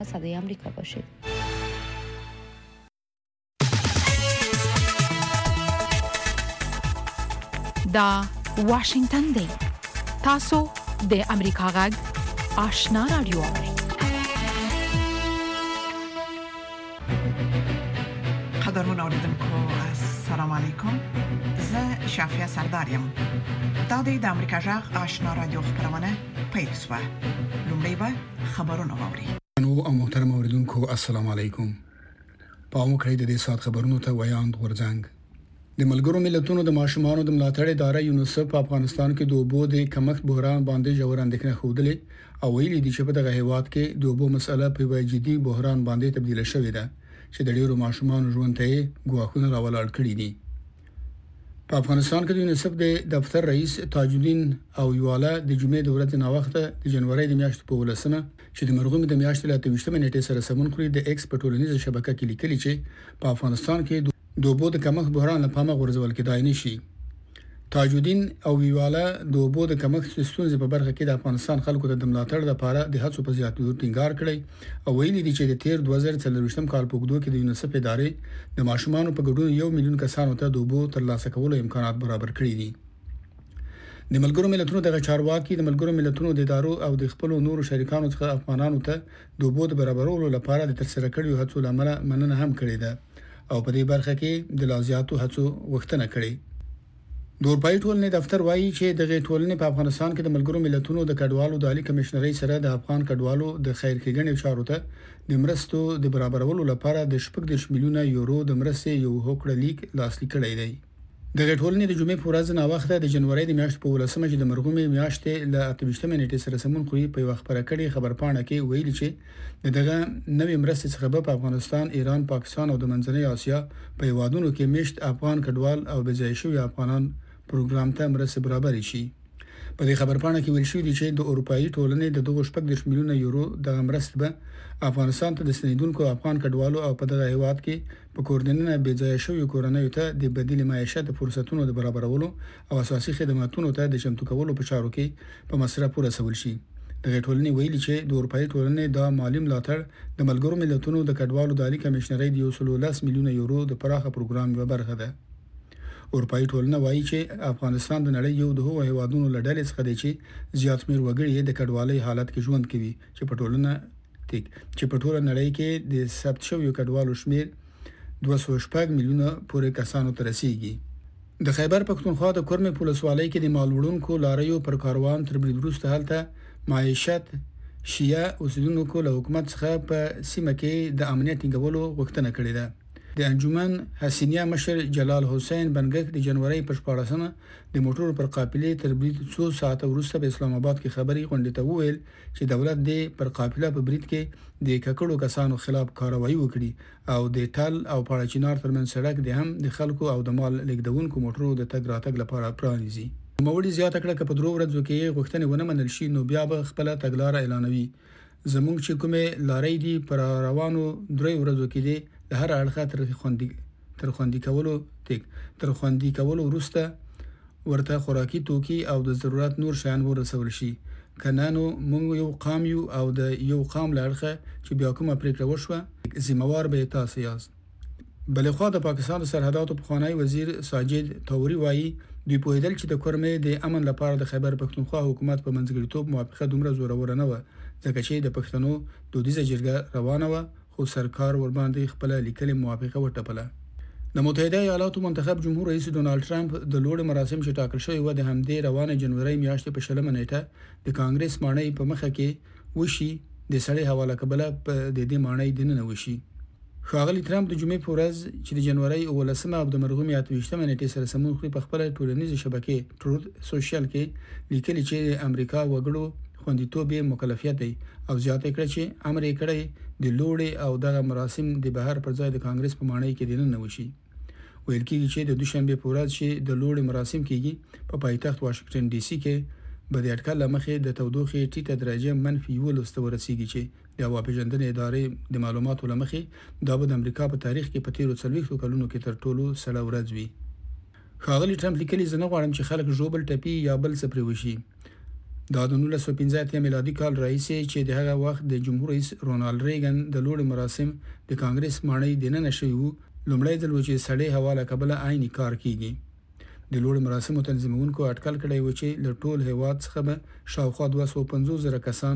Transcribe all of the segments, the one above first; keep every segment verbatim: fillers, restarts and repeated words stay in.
صدای آمریکا باشید. دا واشنگتن دی تاسو د امریکا غږ آشنا رادیو. قدرمن اوریدونکو السلام علیکم. زه شافیا سردارم. دا د امریکا غږ آشنا رادیو خبرونه پیل شوه. لومړی به خبرونه واوري. نو او محترم اوریدونکو السلام علیکم. پام وکړئ د دې سات خبرونو ته ویاند ورځنګ. د ملګرو ملتونو د ماشومانو د ملاتړ ادارې یونیسف په افغانستان کې د اوبو د کمښت بحران باندې ژور اندېښنه خوده او ویلي دي چې په دغه هیواد کې د اوبو مسله په یو جدي بحران باندې تبدیل شوې ده چې د ډیرو ماشومانو ژوند ته ګواښونه راولاړ کړي دي. په افغانستان کې د یونیسف د دفتر رئیس تاج الدین او یواله د جمعې د ورځې نا وخته د جنوري د میاشتې په ولسمه چې د مرغومي د میاشتې له اته نیټې سره سمون خوري د ایکس په ټولنیزه شبکه کې لیکلي چې په افغانستان کې د اوبو د کمښت بحران لپاره غورځول کېدای نشي. تاج الدین او یواله د اوبو د کمښت ستونزې په برخه کې د افغانستان خلکو ته د ملاتړ لپاره د هڅو په زیاتولو ټینګار کړی او ویلي دي چې د تیر دوه زره څلورویشتم کال په اوږدو کې د یونیسف ادارې د ماشومانو په ګډون یو میلیون کسانو ته د اوبو ترلاسه کولو امکانات برابر کړي دي. د ملګرو ملتونو د چارواکي د ملګرو ملتونو د ادارو او د خپل نورو شریکانو څخه افغانانو ته د اوبو د برابرولو لپاره د ترسره کړیو هڅو لامل مننه هم کړې ده او په دې برخه کې د لازماتو هڅو غوښتنه کړې. د اروپאי ټولنې دفتر وایي چې دغه ټولنې په افغانستان کې د ملګرو ملتونو د کډوالو د عالی کمشنرۍ سره د افغان کډوالو د خیر ښېګڼې چارو ته د مرستو د برابرولو لپاره د شپږ دېرش میلیونه یورو د مرستې یو هوکړه لیک لاسلیک کړی دی. دغه ټولنې د جمعې په ورځ نا وخته د جنوري د میاشتې په ولسمه چې د مرغومي میاشتې له اته نیټې سره سمون خوري په وخت پر کړي خبرپاڼه کې ویلي چې دغه نوې مرستې څخه په افغانستان، ایران، پاکستان او د منځنۍ اسیا په هیوادونو کې میشت افغان کډوال او بځای شوی افغانان پروګرام ته مرستې برابر شي. په دې خبرپاڼه کې ویل شوی دی چې د اروپאי ټولنې د دغه شپږ دېرش میلیونه یورو د مرستې به افغانستان ته د سنیدونکو افغان کډوالو او په دغه هیواد کې په کوردیننه بځای شوی کورنۍ ته د بدیل معیشت فرصتونو د برابرولو او اساسي خدماتو ته د چمتو کولو په چارو کې په مصرف پوره سول شي. دغه ټولنې ویلي چې د اروپאי ټولنې د مالی ملاتړ د ملګرو ملتونو د کډوالو د عالی کمشنرۍ د یو سل لس میلیونه یورو د پراخه پروګرام یو برخه ده. اروپאי ټولنه وایي چې افغانستان د نړۍ یو د هغو هیوادونو لړل څخه دی چې زیات میر وګړي د کډوالۍ حالت کې ژوند کوي چې په ټولنه تک چې په ټوله نړۍ کې د ثبت شویو کډوالو شمیر دوه سوه شپږ میلیونه پورې کسانو ته رسیدي. د خیبر پښتونخوا د کورمې پولیسوالۍ کې د مالوړونکو لاریو پر کاروان تر برید وروسته هلته معیشت شیعه اوسیدونکو له حکومت څخه په سیمه کې د امنیت ټینګولو غوښتنه کړې ده. د انجمن حسینیه مشر جلال حسین بنګک د جنوري په شپاړسمه د موټر پر قافلې تر برید څو ساعت وروسته په اسلام آباد کې خبري غونډه ته وویل چې دولت د پر قافله په برید کې د ککړو کسانو خلاف کاروایی وکړي او د ټال او پاړچینار ترمن سړک د هم د خلکو او د مال لیکدونکو موټرو د تګ راتګ لپاره پرانیزي. موړي زیاته کړه چې په درو ورځو کې غوښتنې ونه منل شي نو بیا به خپل تګلارې اعلانوي. زموږ چې کومه لارې دي پر روانو درې ورځو کې دي د هر اړخه تر خوندي تر خوندي کولو تک تر خوندي کولو وروسته ورته خوراکي توکي او د ضرورت نور شیان ورسول شي. کنانو موږ یو قام یو او د یو قام لړخه چې بیا کومه پریکړه وشوه ذمہوار به تاسو یاست. بلخوا د پاکستان سرحداتو پخوانی وزیر ساجد توري وایي دوی په دل چې د کورمې د امن لپاره د خیبر پښتونخوا حکومت په منځګړیتوب موافقه دومره زوره نه و ځکه چې د پښتنو دودیزه جرګه روانه و خو سرکار ور باندې خپل لیکلي موافقه وټپله. د متحده ایالاتو منتخب جمهور رئیس ډونالد ټرمپ د لوړ مراسم چې ټاکل شوی و د همدې روانه جنوري میاشتې په شلمه نیټه د کانګرس ماڼۍ په مخه کې وشي د سړی حواله کبله په د دې ماڼۍ دننه وشي. ښاغلی ټرمپ د جمعې په ورځ چې د جنوري اولسمه او د مرغومي اته نیټې سره سمون خوري په خپل ټولنیزه شبکې ټرود سوشل کې لیکلي چې امریکا وګړو خوندیتوب مکلفیت دی او زیاته کړ چې امر یې کړی د لوړې او دغه مراسم د بهر پر ځای د کانګرس په ماڼۍ کې دننه وشي. ویل کېږي چې د دوشنبه په ورځ چې د لوړې مراسم کېږي په پایتخت واشنگټن ډي سي کې به د اټکل لمخې د تودوخې ټیټه درجه منفي یو لسته ورسیږي چې د هوا پیژندنې ادارې د معلوماتو لمخې دا به د امریکا په تاریخ کې په تیرو څلوېښتو کلونو کې تر ټولو سړه ورځ وي. ښاغلی ټرمپ لیکلي زه نه غواړم چې خلک ژوبل ټپي یا بل څه پرې وشي. دا د نولس سوه پنځه اتیا میلادي کال راهیسې چې د هغه وخت د جمهور رئیس رونالد ریګن د لوړ مراسم د کانګرس ماڼۍ د نن شوی وو لومړی ځل و چې سړی حواله قبل عیني کار کیږي. د لوړ مراسمو تنظیمونکو اټکل کړی و چې له ټول هیواد څخه به شاوخوا دوه سوه پنځوس زره کسان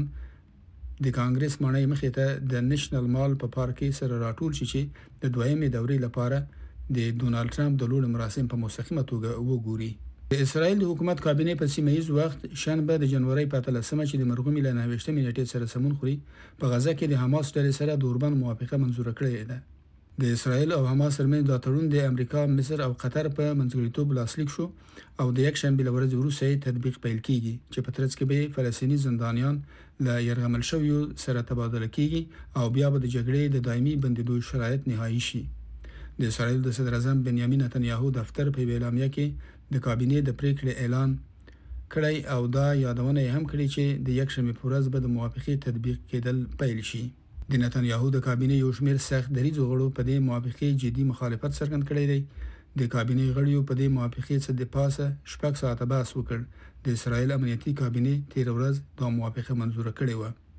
د کانګرس ماڼۍ مخې ته د نېشنل مال په پارک کې سره راټول شي چې د دویمې دورې لپاره د ډونالد ټرمپ د لوړ مراسم په مستقیمه توګه وګوري. د اسرایل د حکومت کابینه په سیمه ییز وخت شنبه د جنوري په اتلسمه چې د مرغومي له نهویشتمې نیټې سره سمون خوري په غزه کې د حماس ډلې سره د اوربند موافقه منزور کړې ده. د اسرایل او حماس ترمنځ د تړون د امریکا، مصر او قطر په منځګړیتوب لاسلیک شو او د یک شنبه ورځ وروسته تطبیق پیل کیږي چې په ترڅ کې به فلسطینی زندانیان له يرغمل شویو سره تبادله کیږي او بیا به د جګړې د دایمي بندیدو شرایط نهایی شي. د اسرایل د صدر اعظم بنیامین نتنیاهو دفتر په اعلامیه کې د کابینې د پریکړې اعلان کړی او دا یادونه هم کړې چې د یک شنبه په ورځ به د موافقې تطبیق کېدل پیل شي. د نتنیاهو د کابینې یو شمېر سخت دریځ غړو په دې موافقې جدي مخالفت څرګند کړی دی. د کابینې غړیو په دې موافقې څخه د پاسه شپږ ساعته بحث وکړ. د اسرایل امنیتي کابینې تیر ورځ دا موافقه منزور کړې و.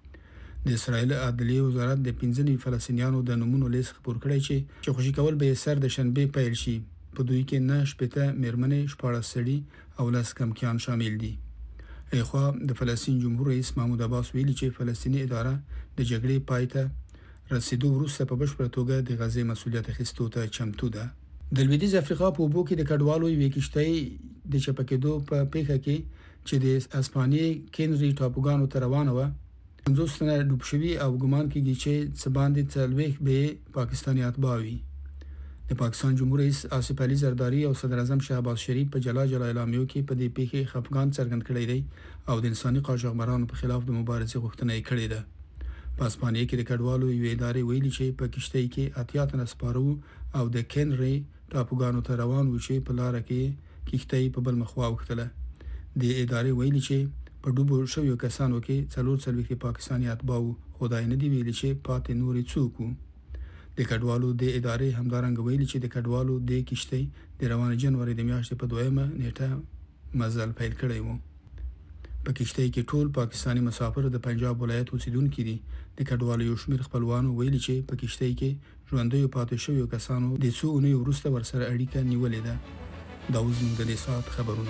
د اسرایل عدلیه وزارت د پنځه فلسطینیانو د نمونو لیست خبر کړی چې چې خوشی کول به سر د شنبه پیل شي. په دوی کې نه شپته میرمنې، شپاړس سړي او لس کمکیان شامل دي. ایخوا د فلسطین جمهور رئیس محمود عباس ویلي چې فلسطینی اداره د جګړې پای ته رسیدو وروسته په بشپړه توګه د غزې مسؤلیت اخیستو ته چمتو ده. د لویدیځ افریقا په اوبو کې د کډوالو یوې کشتۍ د چپکېدو په پیښه کې چې د اسپانیې کینری ټاپوګانو ته روانه وه پنځوس تنه ډوب شوي او ګمان کېږي چې څه باندې څلوېښت به پاکستاني اتباع وي. د پاکستان جمهور رئیس آصف علي زرداری او صدر اعظم شهباز شریف په جلا جلا اعلامیو کې په دې پیښې خفګان څرګند کړی دی او د انساني قاچاقبرانو په خلاف د مبارزې غوښتنه یې کړې ده. په اسپانیې کې د کډوالو یوې ادارې ویلي چې په کشتۍ کې اتیا تنه سپاره او د کینری ټاپوګانو ته روان و چې په لار کې کشتۍ په بل مخ واوښتله. د ادارې ویلي چې په ډوبو شویو کسانو کې څلور څلوېښت پاکستاني اتباع خدای نه دی ویلي چې پاتې نورې څوک وو. د کډوالو د ادارې همدارنګ ویلي چې د کډوالو د کشتۍ د روان جنوري د میاشتې په دویمه نیټه مزل پیل کړی و. په کشتۍ کې ټول پاکستاني مسافر د پنجاب ولایت اوسیدونکي دي. د کډوالو یو شمېر خپلوانو ویلي چې په کشتۍ کې ژوندیو پاتې شویو کسانو د څو اونیو وروسته ورسره اړیکه نیولې ده. دا اوس موږ د دې ساعت خبرونه.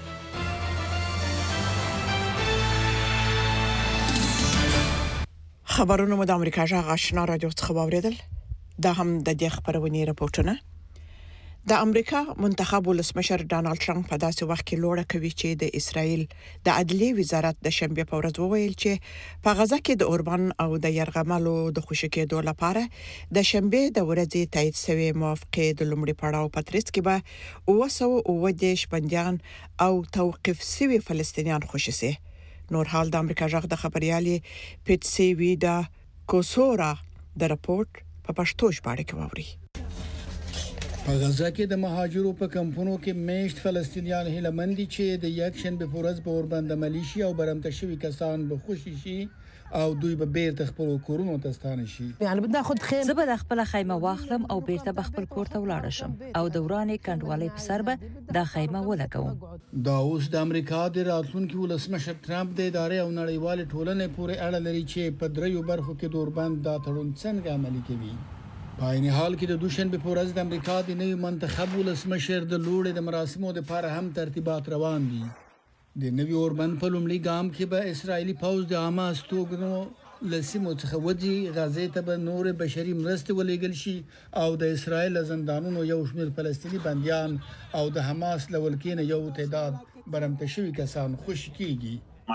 خبرونه مو د امریکا جغ آشنا رادیو څخه واوریدل. دا هم د دې خبرونې راپورټونه. د امریکا منتخب ولسمشر ډانلډ ټرمپ په داسې وخت کې لوړه کوي چې د اسرایل د عدلیې وزارت د شنبه په ورځ وویل چې په غزه کې د اوربان او د يرغملو د خوشی کېدو لپاره د شنبه د ورځې تایید شوی موافقه د لومړي پړاو په ترڅ کې به اوه سوه اووه دېرش بنديان او توقيف شوي فلسطینیان خوشی سي. نور حال د امریکا جغ د خبريالي پیټسي ویدا کوسورا د راپورټ په پښتو ژباړه کې واوري. په غزه کې د مهاجرو په کمپونو کې میشت فلسطینیان هیله مند دي چې د یک شنبه په ورځ به اوربند ملیشي او برمته شوي کسان به خوشي شي او دوی به بیرته خپل کورونو ته ستانه شي. یعنی بده خود خیر زه به خپل خیمه واخلم او بیرته خپل کور ته ولاړ شم او دوران کندوالي په سر به د خیمه ولګوم. دا اوس د امریکا د راتلونکي ولسمشر ټرمپ د ادارې او نړیوال ټولنې پورې اړه لري چې په دریو برخو کې د اوربند دا تړون څنګه عملي کوي. په عین حال کې د دوشنبه په ورځ د امریکا د نوي منتخب ولسمشر د لوړې د مراسمو لپاره هم ترتیبات روان دي. د نوي اوربند په لومړي ګام کې به اسرایلی پوځ د حماس توګنو لسیمو څخه وځي، غزې ته به نور بشري مرستې ولېږل شي او د اسرایل زندانونو یو شمېر فلسطینی بنديان او د حماس له ولکې یو تعداد برمته شوي کسان خوشي کیږي.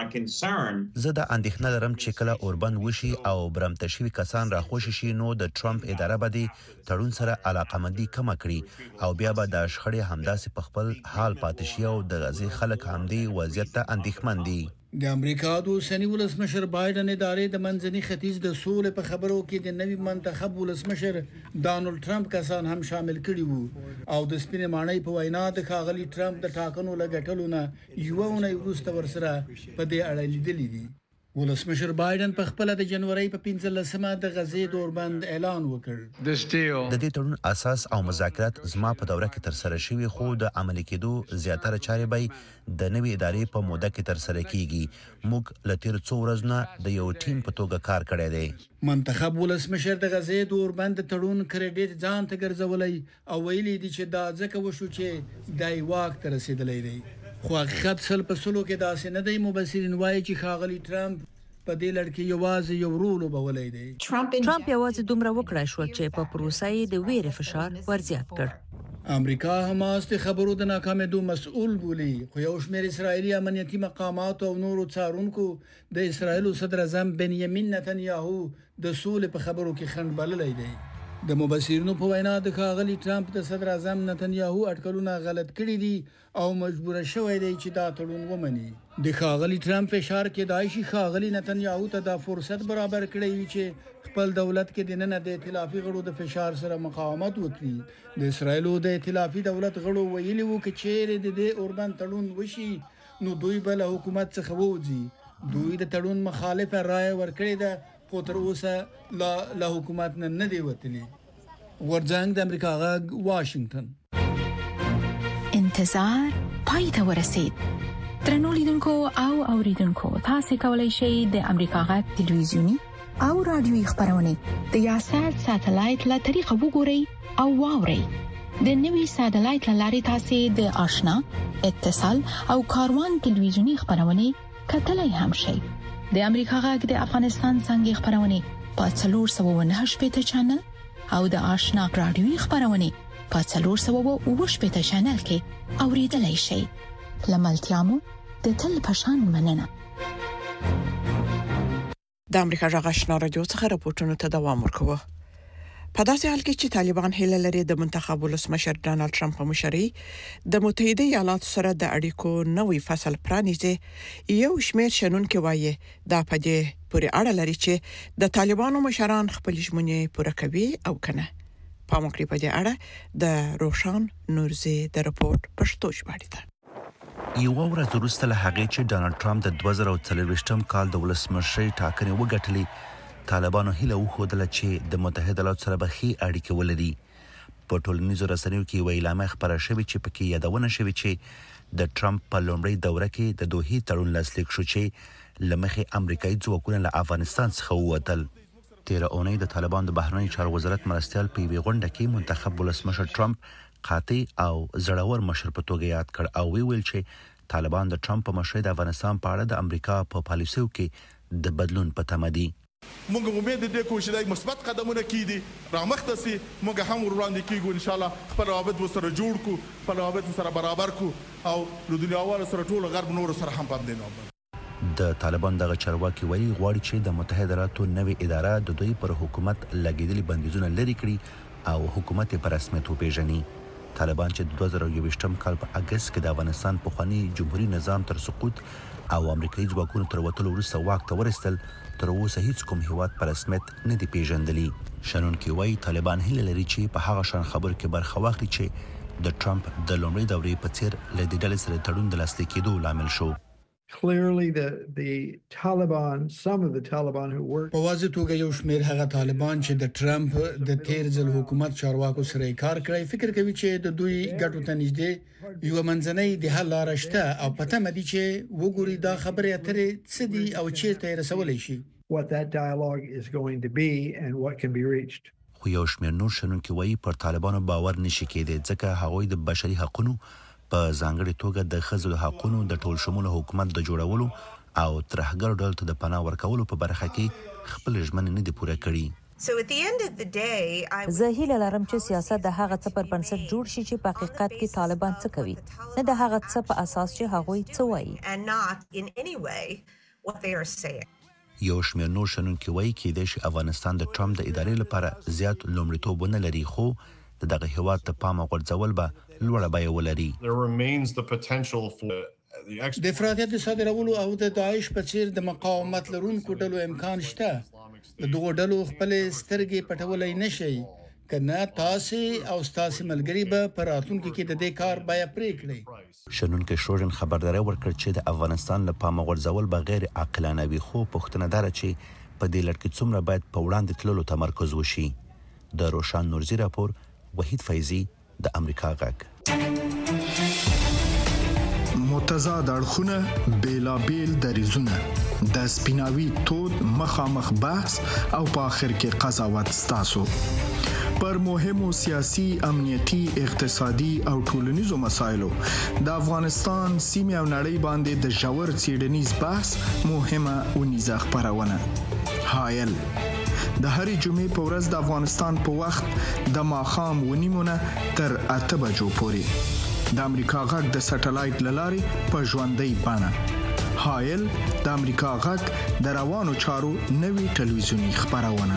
زه د اندېښنه لرم چې کله اوربند وشي او برمته شوي کسان را خوشي شي نو د ټرمپ اداره به د تړون سره علاقمندي کمه کړي او بیا به د شخړې همداسې په خپل حال پاتې شي او د غزې خلک همدې وضعیت ته اندېښمن دي. د امریکا د اوسنی ولسمشر بایدن ادارې د منځني ختیځ د سولې په خبرو کې د نوي منتخب ولسمشر ډانلډ ټرمپ کسان هم شامل کړي وو او د سپینې ماڼۍ په وینا د ښاغلي ټرمپ د ټاکنو لګټلو نه یو ونه وروسته ورسره په دې اړه لیدلې دي. ولسمشر بایدن په خپل د جنوري په پنځلسمه د غزې دوربند اعلان وکړ. د دې تړون اساس او مذاکرات زما په دوره کې تر سره شوي، خو د عملي کېدو زیاتره چارې به د نوې ادارې په موده کې تر سره کیږي. موږ له تیر څو ورځې نه د یو ټیم په توګه کار کړی دی. منتخب ولسمشر د غزې دوربند تړون کریډټ ځان ته ګرځولای او ویلي دي چې دا ځکه وشو چې دای واک ته رسیدلی دی. خو حقیقت سل په سلو کې داسې نه دی. مبصرین وایي چې ښاغلي ټرمپ په دې لړ کې یوازې یو رول وبولای دی. ټرمپ یوازې دومره وکړای شو چې په پروسه یې د ویرې فشار ورزیات کړ. امریکا حماس د خبرو د ناکامېدو مسؤل بولي، خو یو شمېر اسرایلی امنیتي مقامات او نورو څارونکو د اسرایل صدر اعظم بنیامین نتنیاهو د سولې په خبرو کې خنډ بللی دی. د مبصرینو په وینا د ښاغلي ټرمپ د صدر اعظم نتنیاهو اټکلونه غلط کړي دي او مجبور شوی دی چې دا تړون ومني. د ښاغلي ټرمپ اشاره کېدای شي ښاغلي نتنیاهو ته دا فرصت برابر کړی وي چې خپل دولت کې د نن د ائتلافي غړو د فشار سره مقاومت وکړي. د اسرایلو د ائتلافي دولت غړو ویلي وو چې چیرې د دې اوربند تړون وشي نو دوی بل حکومت څخه ووځي. دوی د تړون مخالفه رائے ورکړې ده، خو تر اوسه لا له حکومت نه نه دی وتلی. ورځنګ د امریکا غږ واشنگټن. انتظار پای ته ورسید. ترنو لیدونکو او اوریدونکو، تاسو کولی شئ د امریکا غږ ټلویزیونی او رادیوي خبرونه د یاشات ساتلایت له طریقه وګورئ او واورئ. د نوي ساتلایت لارې تاسو د آشنا، اتصال او کاروان ټلویزیونی خبرونه کتلای هم شئ. د امریکا غږ د افغانستان څنګه خبرونه په څلور سوه و نهه شپږ چینل او د آشنا رادیوي خبرونه په څلور سوه و اووه شپږ چینل کې اوریدلای شئ. لملتيامو د تل پشان مننه. د امریکا غږ آشنا رادیو څخه راپورټونو ته دوام ورکوه. په داسې حال کې چې طالبان هیله لري د منتخب ولسمشر ډانلډ ټرمپ په مشرۍ د متحده ایالاتو سره د اړیکو نوې فصل پرانیزي، یو شمېر شنونکو وایي دا په دې پورې اړه لري چې د طالبانو مشران خپل ژمنې پوره کوي او کنه. په موږ په دې اړه د روشان نورزي د راپورټ پښتو ژباړه ده. یو ورځ وروسته له هغې چې ډانلډ ټرمپ د دوه زره څلوېښتم کال د ولسمشرۍ ټاکنې وګټلې، طالبانو هیله وښودله چې د متحده ایالاتو سره به ښې اړیکې ولري. په ټولنیزو رسنیو کې یوه اعلامیه خپره شوې چې پکې یادونه شوې چې د ټرمپ په لومړۍ دوره کې د دوحې تړون لاسلیک شو چې له مخې امریکایي ځواکونه له افغانستان څخه ووتل. تېره اونۍ د طالبانو د بهرنیو چارو وزارت مرستیال په یوې غونډه کې منتخب ولسمشر ټرمپ قاطع او زړور مشر په توګه یاد کړ او ویل چې طالبان د ټرمپ په مشرۍ د افغانستان په اړه د امریکا په پالیسیو کې د بدلون په تمه دي. موږ امید دې کوو چې د مثبت قدمونه کیدي رامخته سي، موږ هم وړاندې کیږو ان شاء الله. خپل روابط وسره جوړ کو، خپل روابط سره برابر کو او د دنیا وال سره ټول غرب نور سره هم پام دینو. د طالبان دغه چارواکي وایي غواړي چې د متحده ایالاتو نوې اداره د دوی پر حکومت لګیدلي بندیزونه لري کړي او حکومت په رسمیت وپیژني. طالبان چې د دوه زره یوویشتم کال په اگست کې د افغانستان پخوانی جمهوریت نظام تر سقوط او امریکایي ځواکونو تر وټلو وروسته واک ته ورسېدل، تر اوسه هیڅ کوم هیواد په رسمیت نه دی پیژندلی. شنونکي وایي طالبان هیله لري چې په هغه شان خبرو کې برخه واخلي چې د ټرمپ د لومړۍ دورې په څیر له دې ډلې سره تړون د لاسلیک کېدو لامل شو. Clearly the the Taliban, some of the Taliban who work په واضح توګه یو شمېر هغه طالبان چې د ټرمپ د تیر ځل حکومت چارواکو سره کار کړی فکر کوي چې د دوی ګټو ته نږدې یو منځنۍ د حل لار شته او پته مدي چې وګوري دا خبره اترې څه دي او چیرته رسولای شي. what that dialogue is going to be and what can be reached. خو یو شمېر نور شنونکي وایي پر طالبانو باور نشي کېدی ځکه هغوی د بشري حقوقو په ځانګړي توګه د ښځو د حقوقو د ټول شموله حکومت د جوړولو او ترهګر ډلو ته د پناه ورکولو په برخه کې خپل ژمنې نه دي پوره کړي. زه هیله لرم چې سیاست د هغه څه پر بنسټ جوړ شي چې په حقیقت کې طالبان څه کوي، نه د هغه څه په اساس چې هغوی څه وایي. یو شمېر نور شنونکي وایي کېدای شي افغانستان د ټرمپ د ادارې لپاره زیات لومړیتوب ونه لري، خو دغه هیواد ته پام غورځول به لوړه بیه ولري. د افراطیت صادرولو او د داعش په څیر د مقاومت لرونکو ډلو امکان شته. د دغو ډلو خپل سترګې پټولای نشي کنه تاسو او تاسو ملګری به پر راتلونکي کې د دې کار بیا پرې کړی. شنونکو شروجن خبرداري ورکړ چې د افغانستان لپاره غورځول بغیر عاقلانه وي، خو پښتنه دار چې په دې لړ کې څومره باید په وړاندې تللو تمرکز وشي. د روشان نورزی راپور، وحید فیضی، د امریکا غږ. متضاد اړخونه، بیلابیل دریزونه، د سپیناوي تود مخامخ بحث او په اخر کې قضاوت ستاسو پر مهمو سیاسي، امنیتي، اقتصادي او ټولنیزو مسایلو د افغانستان سیمه او نړۍ باندې د ژور څېړنیز بحث مهمه ونیزه خبرونه. هایل د هرې جمعې په ورځ د افغانستان په وخت د ماښام ونیمونه تر اته بجو پورې د امریکا غږ د سټلایټ لارې په ژوندۍ بڼه. هایل د امریکا غږ د روانو چارو نوي ټلویزیونی خبرونه.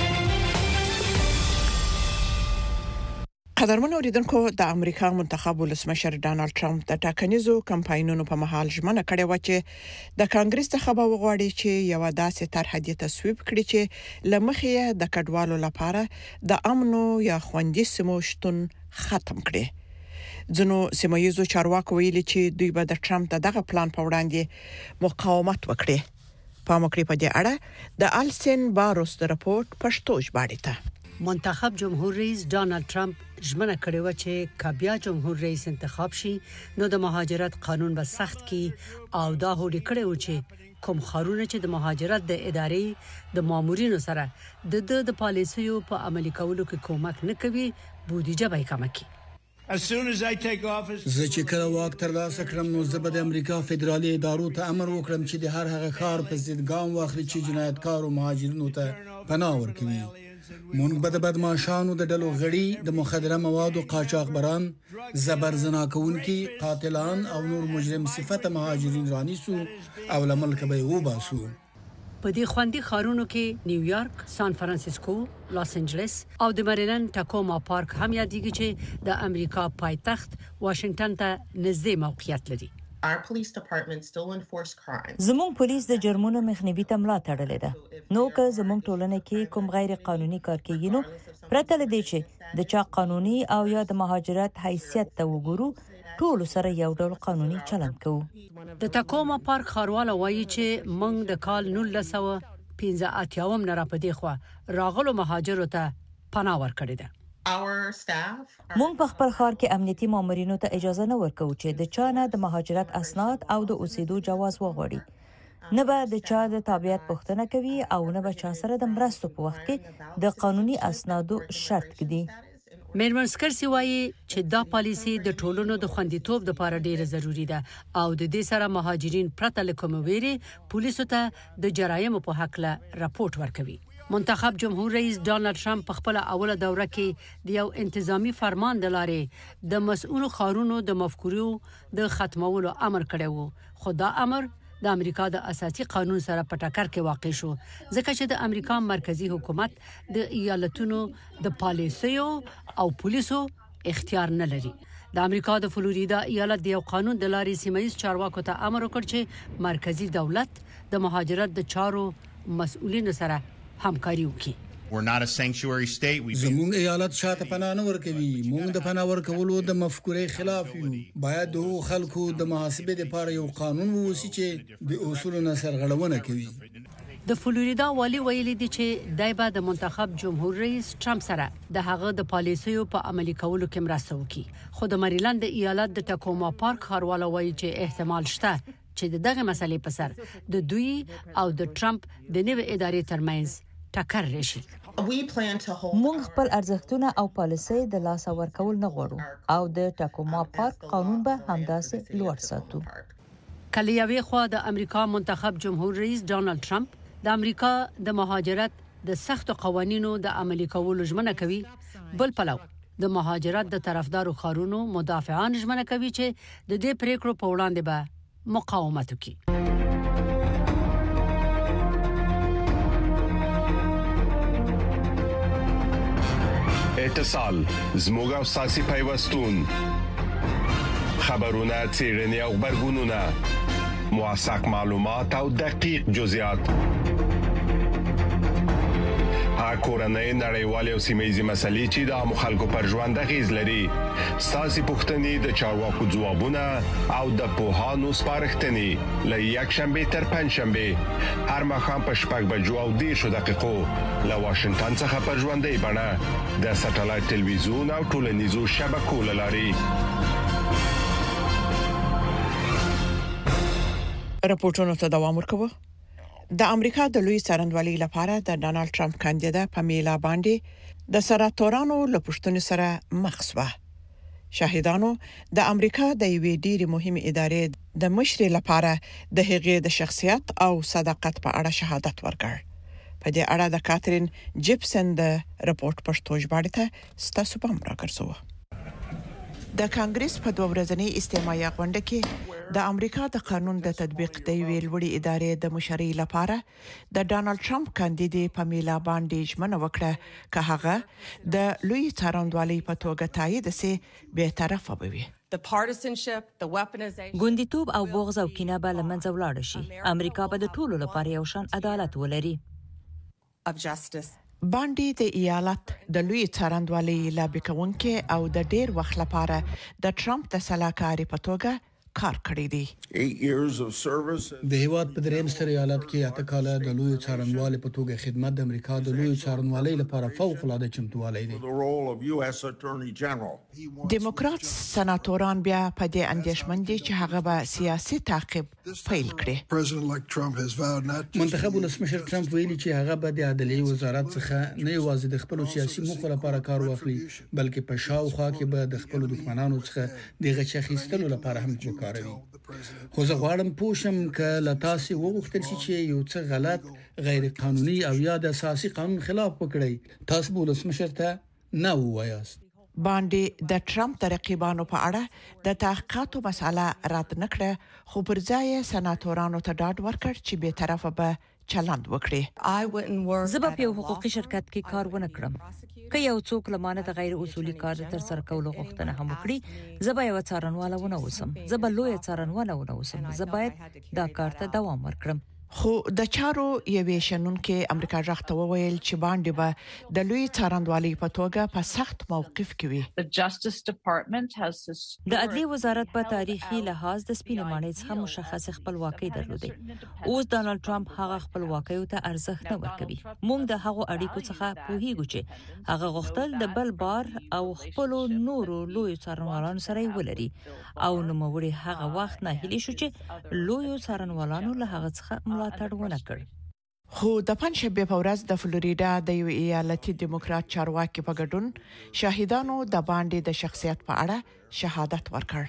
قدرمن اوریدونکو، د امریکا منتخب ولسمشر ډانلډ ټرمپ د ټاکنیزو کمپاینونو په مهال ژمنه کړې و چې د کانګرس څخه به وغواړي چې یو داسې طرحه دې تصویب کړي چې لمخې د کډوالو لپاره د امنو یا خوندي سیمو شتون ختم کړي. ځنو سیمایي چارواکو ویلي چې دوی به د ټرمپ دغه پلان په وړاندې مقاومت وکړي. په مکرې په دې اړه د السن باروس د راپورټ پښتو ژباړه ته منتخب جمهور رئیس ډانلډ ټرمپ ژمنه کړې و چې کبیا جمهور رئیس انتخاب شي نو د مهاجرت قانون به سخت کی او دا هوډ کړی و چې کوم خارونه چې د مهاجرت د ادارې د مامورینو سره د د پالیسیو په عملي کولو کې کومک نه کوي، بودیجه به کم کړي. زه چې کله واک ترلاسه کړم نو زه به د امریکا فدرالي ادارو ته امر وکړم چې د هر هغه ښار په ضد ګام واخلي چې جنایتکار او مهاجرینو ته پناه ورکوي. مونږ به د بدمعشانو د ډلو غړي، د مخدره موادو قاچاقبران، زبرزنا کوونکي، قاتلان او نور مجرم صفته مهاجرین رانیسو او لملک به وباسو. په دې خوندي ښارونو کې نیویارک، سان فرانسیسکو، لاس انجلس او د مریلند ټاکوما پارک هم یادېږي چې د امریکا پایتخت واشنگټن ته نږدې موقعیت لري. زموږ پولیس د جرمونو مخنیوي ته ملا تړلې ده. نو که زموږ ټولنه کې کوم غیر قانوني کار کوي نو پرته لدې چې د چا قانوني او یا د مهاجرت حیثیت ته وګورو، ټول سره یو ډول قانوني چلند کوو. د ټاکوما پارک ښاروال وایي چې موږ د کال نولس سوه پنځه اتیا نه را پدې خو راغلو مهاجرو ته پناه ورکړې ده. مونږ په خپل ښار کې امنیتي مامورینو ته اجازه نه ورکوو چې د چا نه د مهاجرت اسناد او د اوسېدو جواز وغواړي. نه به د چا د تابعیت پوښتنه کوي او نه به چا سره د مرستو په وخت کې د قانوني اسنادو شرط کړي. میرمن سکرسی وایي چې دا پالیسي د ټولنو د خوندیتوب لپاره ډیره ضروری ده او د دې سره مهاجرین پرته له کوم ویري پولیسو ته د جرایمو په حق له راپورټ ورکوي. منتخب جمهور رئیس ډانلډ ټرمپ په خپل اوله دوره کې د یو انتظامی فرمان د لارې د مسؤل خارونو د مفکورو د ختمولو امر کړی وو، خو دا امر د امریکا د اساسي قانون سره په ټکر کې واقع شو، ځکه چې د امریکا مرکزی حکومت د ایالتونو د پالیسیو او پولیسو اختیار نه لري. د امریکا د فلوریدا ایالت د یو قانون د لارې سیمایي چارواکو ته امر وکړ چې مرکزی دولت د مهاجرت د چارو مسؤلینو سره همکاري وکړي. زموږ ایالت شاته پناه نه ورکوي. موږ د پناه ورکولو د مفکورې خلاف یو. باید د خلکو د محاسبې لپاره یو قانون ووسی چې د اصولو نه سرغړونه کوي. د فلوریدا والی ویلي دی چې دای به د منتخب جمهور رئیس ټرمپ سره د هغه د پالیسیو په عملي کولو کې مرسته وکړي، خو د مریلند ایالت د ټاکوما پارک ښاروال وایي چې احتمال شته چې دغه مسلې په سر د دوی او د ټرمپ د نوې ادارې ترمنځ ټکر راشي. مونږ خپل ارزښتونه او پالیسي د لاس ورکول نه غواړو او د ټاکوما پارک قانون به همداسې لوړ ساتو. کله یوې خوا د امریکا منتخب جمهور رئیس ډانلډ ټرمپ د امریکا د مهاجرت د سختو قوانینو د عملي کولو ژمنه کوي، بل پلو د مهاجرت د طرفدارو خارونو مدافعان ژمنه کوي چې د دې پریکړو په وړاندې به مقاومت وکړي. اتصال زموږ او ساسي پیوستون خبرونه چیرنی او خبرګونونه موثق معلومات او دقیق جزئیات کورنۍ نړیوال او سیمایي مسلې چې د مخالکو پر ژوند غیز لري ساسي پښتنې د چارواکو ځوابونه او د پوهانو سپارښتنې ل یک شنبه تر پنځ شنبه هر مخام په شپږ بجو او دېرش دقیقو له واشنگټن څخه پر ژوندۍ بڼه د ساتلایت ټلویزیون او ټولنیزو شبکو لاري. راپورټونو ته دوام ورکوه. د امریکا د لوی څارنوالۍ لپاره د ډانلډ ټرمپ کاندیدا پامیلا باندې د سناتورانو لپښتون سره مخ شوه. شاهدانو د امریکا د یوې ډېری مهمه ادارې د مشرۍ لپاره د هغې د شخصیت او صداقت په اړه شهادت ورکړ. په دې اړه د کاترین جیپسن د رپورت پښتو ژباړه ته ستاسو پام راکړسو. د کانګرس په دوه ورځنۍ استماعي غونډه کې د امریکا د قانون د تطبیق د ویل وړي ادارې د مشرۍ لپاره د ډانلډ ټرمپ کاندیدې پامیلا باندې ژمنه وکړه چې هغه د لوی څارنوالۍ په توګه تایید سي به طرفه وي. ګوندیتوب او بغض او کینه به لمنځه ولاړ شي. امریکا به د ټولو لپاره یو شان عدالت ولري. باندې د ایالت د لوی څارنوالۍ لابي کوونکي او د ډیر وخت لپاره د ټرمپ د سلاکاري په توګه کار کړی دی. د هیواد په دریم ستر ایالت کې اته کاله د لوی څارنوالۍ په توګه خدمت د امریکا د لوی څارنوالۍ لپاره فوق العاده چمتووالی دی. دیموکرات سناتوران بیا په دې اندیشمن دي چې هغه به سیاسي تعقیب پیل کړي. منتخب ولسمشر ټرمپ ویلي چې هغه به د عدالت وزارت څخه نه یوازې د خپل سیاسي موخو لپاره کار واخلي بلکې په شاوخوا کې به د خپل دښمنانو څخه د غچخیستلو لپاره هم وکړي. خو زه غواړم پوښم ک لا تاسو وغوښتل شي چې یو څه غلط غیر قانوني او یا د اساسي قانون خلاف وکړي تاسو به ولسمشر ته نه وایاست. باندې د ټرمپ د رقیبانو په اړه د تحقیقاتو مسله رد نکړه خو پر ځای سناتورانو ته ډاډ ورکړ چې به طرفه به چلند وکړي. زه به په حقوقي شرکت کې کار ونه کړم. که یو څوک لمانه د غیر اصولي کار تر سره کولو غوښتنه هم وکړي زه به یو څارنواله ونه اوسم. زه به لوی څارنواله ونه اوسم. زه باید دا کار ته دوام ورکړم. خو د چارو یوې شنونکو امریکا ځخته وویل چې باندې به د لوی څارنوالۍ په توګه په سخت موقف کې وي. د عدلي وزارت په تاریخي لحاظ د سپینې ماڼۍ څخه مشخص خپلواکي درلوده. اوس ډانلډ ټرمپ هغه خپلواکي ته ارزښت نه ورکوي. موږ د هغو اړیکو څخه پوهیږو چې هغه غوښتل د بل بار او خپل نورو لوی څارنوالانو سره ولري او نو موري هغه وخت نه هلي شو چې لوی څارنوالانو له هغه څخه ملاتړ ونه کړ. خو د پنځشنبه په ورځ د فلوریدا د یو ایالتي دیموکرات چارواکي په ګډون شاهدانو د باندې د شخصیت په اړه شهادت ورکړ.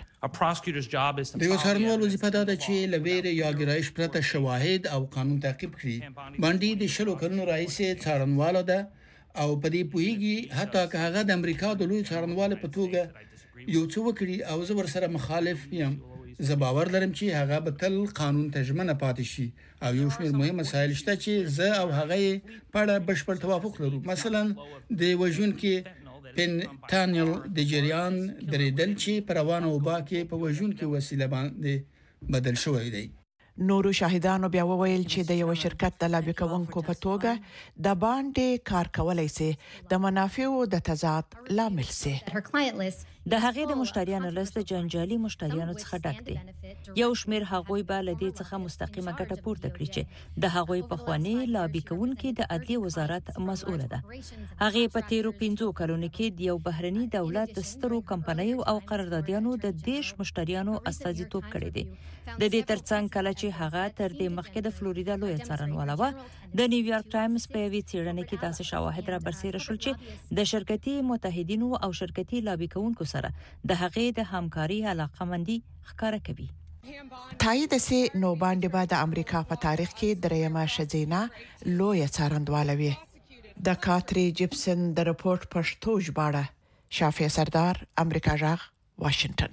د یو څارنوال وظیفه ده چې لویر یا ګرایش پرته شواهد او قانون تعقیب کړي. باندې د شلو کلونو رئیس څارنوال ده او په دې پویږي حتی که هغه د امریکا د لوی څارنوال په توګه یو څه وکړي او زه ورسره مخالف یم. زه باور لرم چې هغه به تل قانون ته ژمنه پاتې شي او یو شمېر مهم مسایل شته چې زه او هغه په اړه بشپړ توافق لرو. مثلا د وژن کې پنټانیل د جریان درېدل چې پر روانه وبا کې په وژن کې وسیله باندې بدل شوی دی. نورو شاهدانو بیا وویل چې د یو شرکت د لابي کوونکو په توګه د باندې کار کولای سي د منافعو د تضاد لامل سي. د هغې د مشتریانو لست جنجالي مشتریانو څخه ډک دی. یو شمېر هغوی به له دې څخه مستقیمه ګټه پورته کړي چې د هغوی په خواني لابي کوونکي د عدلي وزارت مسؤله ده. هغې په تیرو پنځو کلونو کې د یو بهرني دولت د سترو کمپنیو او قراردادیانو د دیش مشتریانو استازیتوب کړی دی. د دې ترڅنګ کله چې هغه تر دې مخکې د فلوریدا لوی څارنواله و د نیویارک ټایمز په یوې څېړنې کې داسې شواهد را برسېره شول چې د شرکتي متحدینو او شرکتي لابي کوونکو سره د هغې د همکاري علاقمندي ښکاره کوي. تایید سي نو باندې به د امریکا په تاریخ کې درېیمه ښځینه لوی څارنواله وي. د کاتری جیپسن د رپورت پښتو ژباړه شافعي سردار امریکا جغ واشنگټن.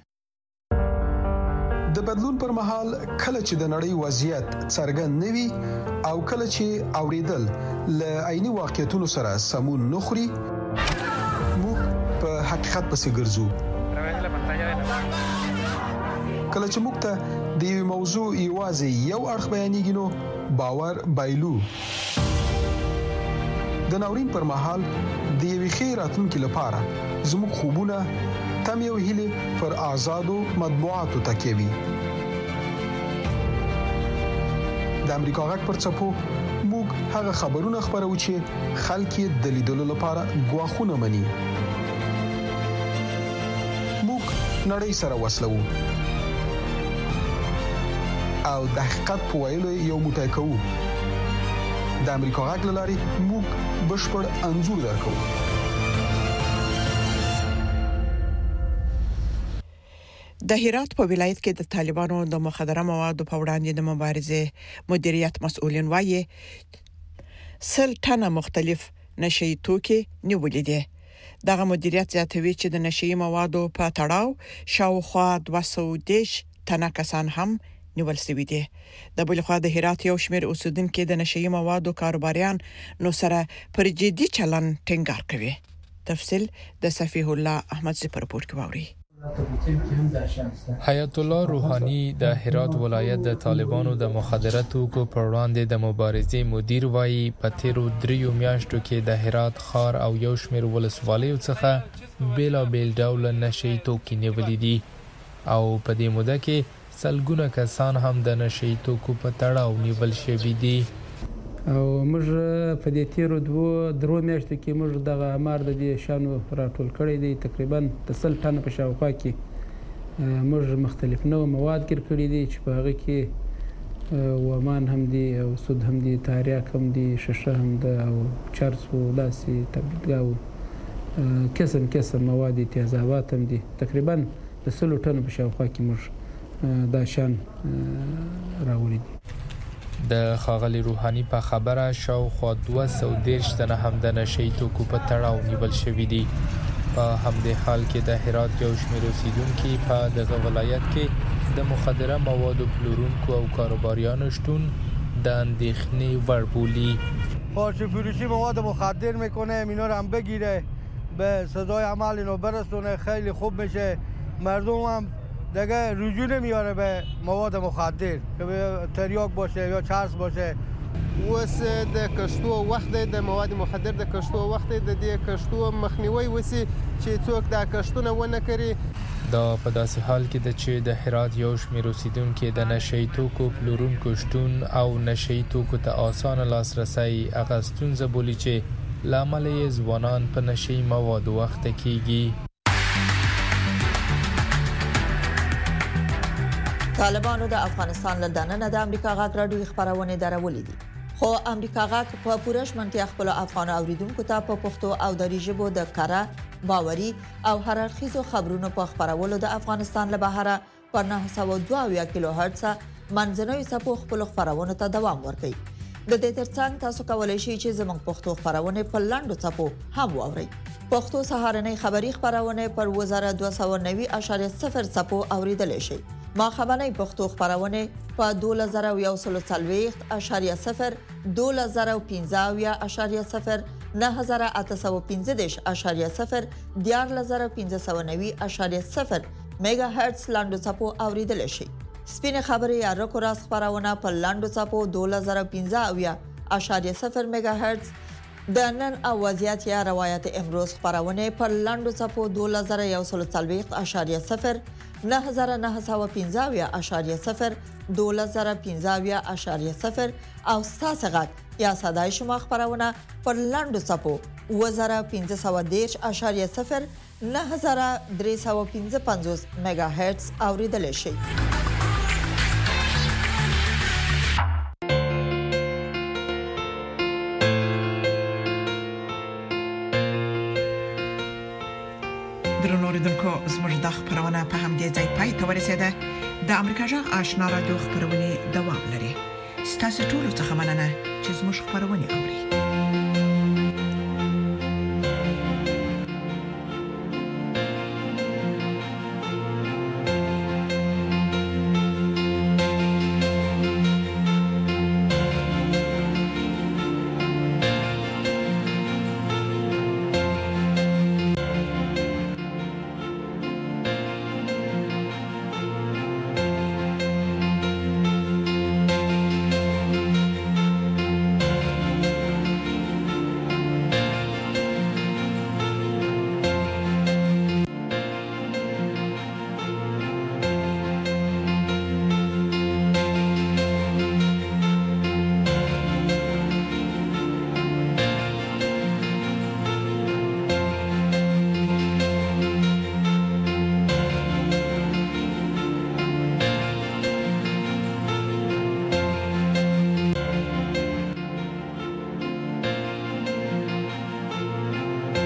د بدلون پر مهال کله چې د نړۍ وضعیت څرګند نوي او کله چې اوریدل ل عیني واقعیتونو سره سمون نخري موږ په حقیقت پسې ګرځو. کله چې موږ ته د یو موضوع یوازې یو اړخ بیانېږي نو باور بایلو. د ناورین پر مهال د یوې ښې راتلونکي لپاره زموږ خوبونه تم یو هیله پر آزادو مطبوعاتو تکیه وي. د امریکا غږ پر څپو موږ هغه خبرونه خبرو چې خلک یې د لیدلو لپاره غواخونه مني. موږ نړۍ سره وصلو او د حقیقت په ویلو یو موټی کوو. د امریکا غږ لاري موږ بشپړ انځور درکو. د هرات په ولایت کې د طالبانو د مخدره موادو په وړاندې د مبارزې مدیریت مسؤلین وایي سل ټنه مختلف نشئی توکي نیولې دي. دغه مدیریت زیاتوي چې د نشئی موادو په تړاو شاوخوا دوه سوه دیش ټنه کسان هم نیول شوي دي. د بل خوا د هرات یو شمېر اوسیدونکو د نشئی موادو کاروباریان نو سره پر جدي چلن ټینګار کوي. تفصیل د صفیح الله احمد زی په رپورت کې واوري. حیات الله روحانی د هرات ولایت د طالبانو د مخدره توکو پر وړاندې د مبارزې مدیر وایي په تیرو دریو میاشتو کې د هرات ښار او یو شمېر ولسوالیو څخه بیلابیل ډول نشئی توکي نیولي دي او په دې موده کې سلګونه کسان هم د نشئی توکو په تړاو نیول شوي دي. او موږ په دې تیرو دوه درو میاشتو کې موږ دغه امر د دې شانو راټول کړی دی. تقریبا د سل ټن په شاوخوا کې موږ مختلف نوع مواد ګر کړی دي چې په هغه کې ومان هم دي او سود هم دي، تاریاک هم دي، شیشه هم ده او چرس او داسې تبدیل قسم قسم مواد تیزابات هم دي. تقریبا د سل ټن په شاوخوا کې موږ دا شان راوړي دي. د ښاغلي روحانی په خبره شاوخوا دوه سوه دیرش تنه هم د نشئی توکو په تړاو نیول شوي دي. په همدې حال کې د هرات یو شمېر اوسیدونکي په دغه ولایت کې د مخدره موادو پلورونکو او کاروباریانو شتون د اندېښنې وړ بولي. پارچه فروشی مواد مخدر میکنه، اینا رو هم بگیره، به سزای عمل اینو برسونه، خیلی خوب میشه. مردم هم دیگه رجوع نمیاره به مواد مخدر که تریاک باشه یا چرس باشه. اوس د کشتو وخت د مواد مخدر د کشتو وخت د دې کشتو مخنیوي وسی چې څوک د کشتونه ونه کړي. دا په داسې حال کې د چې د هرات یو شمېر اوسیدونکو د نشئی توکو پلورونکو شتون او نشئی توکو ته اسانه لاسرسی هغه ستونزه بولي چې لامل یې ځوانان په نشئی موادو وخت کېږي. طالبانو د افغانستان له دننه د امریکا غږ راډیو خبرونه درولې دي، خو امریکا غږ په پوره شمنتیا خپل افغان اوریدونکو ته په پښتو او دری ژبه د کاره باوري او هر اړخیزو خبرونو په خبرولو د افغانستان له بهره پر نه سوه دوه کیلو هرتز منځنوي څپو خپل خبرونه ته دوام ورکړي. د دې ترڅنګ تاسو کولای شئ چې زموږ پښتو خبرونه په لاندو څپو هم واورئ. پښتو سهارنۍ خبری خبرونه پر وزاره دوه سوه نوي اعشاریه صفر څپو اوریدل شي. ما خبرنۍ پښتو خبرونه په دوه زره یو سل څلوېښت اعشاریه صفر، دوه زره پنځه اعشاریه صفر، نه زره اته سوه پنځه دېرش اعشاریه صفر، دیارلس زره پنځه سوه نوي اعشاریه صفر میگا هرتز لاندو څپو اوریدل شي. سپینه خبري یا رکو راست خبرونه په لاندو څپو دوه زره پنځه اعشاریه صفر میگا هرتز، د نن او وضعیت یا روایت امروز خبرونه په لاندو څپو دوه زره یو سل څلوېښت اعشاریه صفر، نه زره نه سوه پنځه اعشاریه صفر، دوه زره پنځه اعشاریه صفر او ستاسو غږ یا صداي شما خبرونه پر لاندو څپو اووه زره پنځه سوه دېرش اعشاریه صفر، نه زره درې سوه پنځه پنځوس میگا هرتز اوریدل شي. درنوریدونکو زموږ د خبرونه په همدې ځای پای ته ورسېده. د امریکا جغ آشنا رادیو خبرونه دوام لري. ستاسو ټول څه مننه چې زموږ خبرونه اوري.